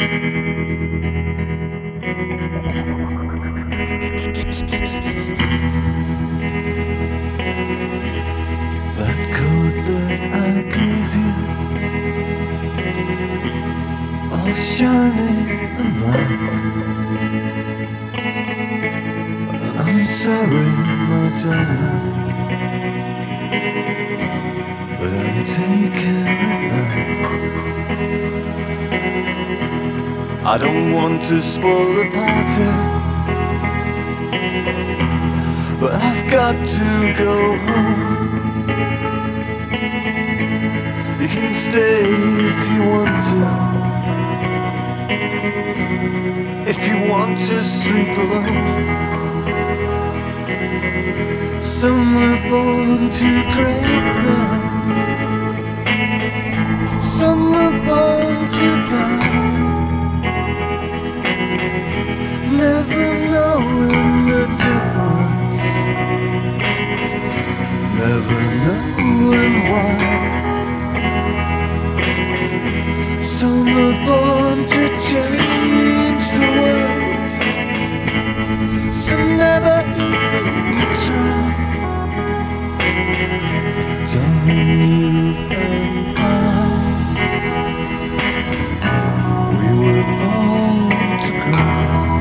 That code that I gave you, all shiny and black. I'm sorry, my darling, but I'm taking it back. I don't want to spoil the party, but I've got to go home. You can stay if you want to, if you want to sleep alone. Some were born to greatness, some were born to die, never knowing the difference, never knowing why. Some are born to change the world, some never even try. But darling, you and we were born to cry.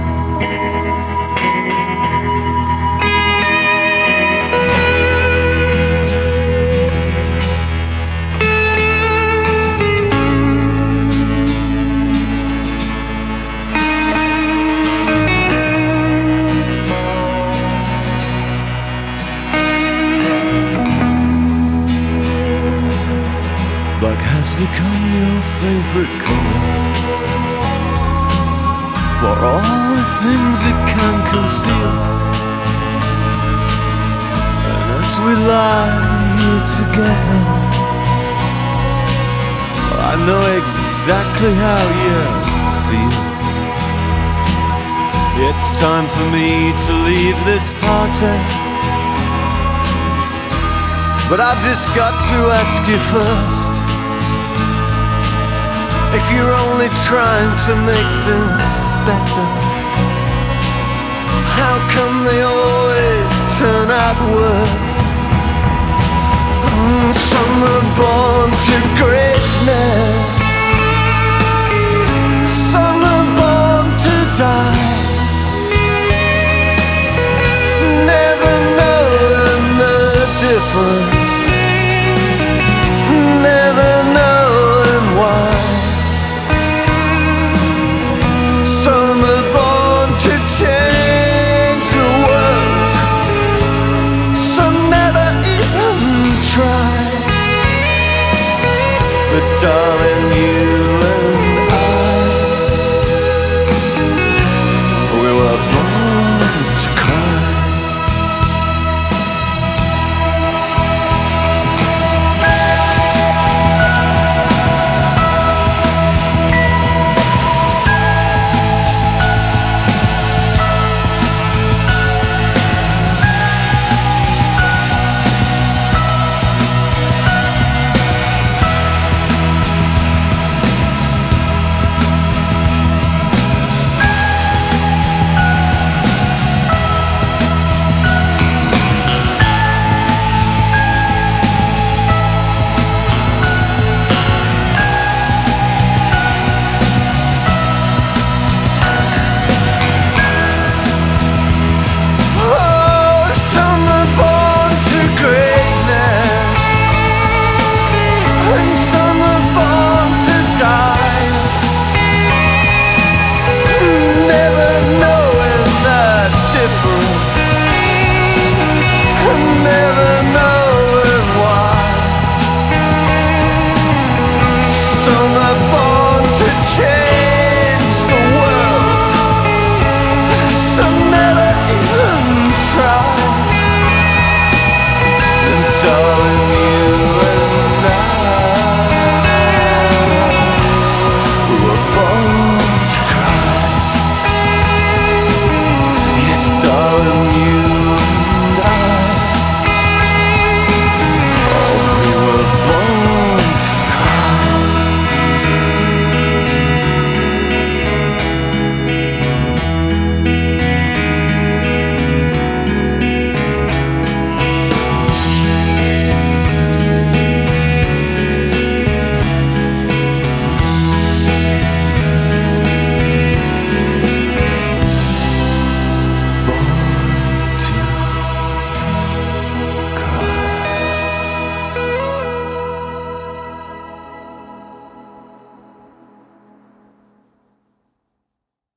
Black has become your favorite color, for all the things it can conceal. And as we lie here together, I know exactly how you feel. It's time for me to leave this party, but I've just got to ask you first, if you're only trying to make things better, how come they always turn out worse? Some are born to greatness,